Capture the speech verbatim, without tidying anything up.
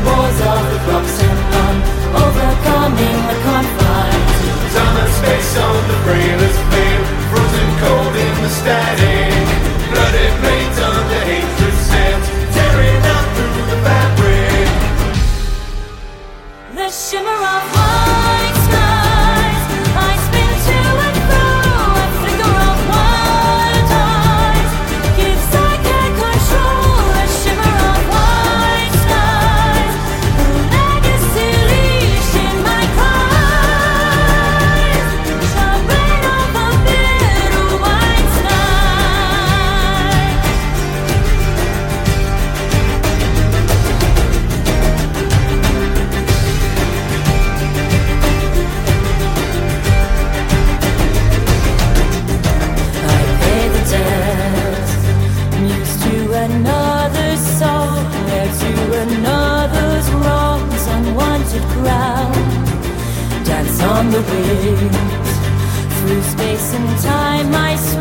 walls of the clocks and run, overcoming the confines. Time and space on the frailest flame, frozen cold in the static. Blooded blades under hatred's hands, tearing out through the fabric. The shimmer of white skies, I spin to and fro. A flicker of wild eyes gives psychic control. The shimmer of white skies, a legacy leashed in my cries. Shall reign over bitter white skies. I pay the debt, muse to another's soul, heir to another's wrongs, unwanted crown. Dance on the wings, through space and time I swim.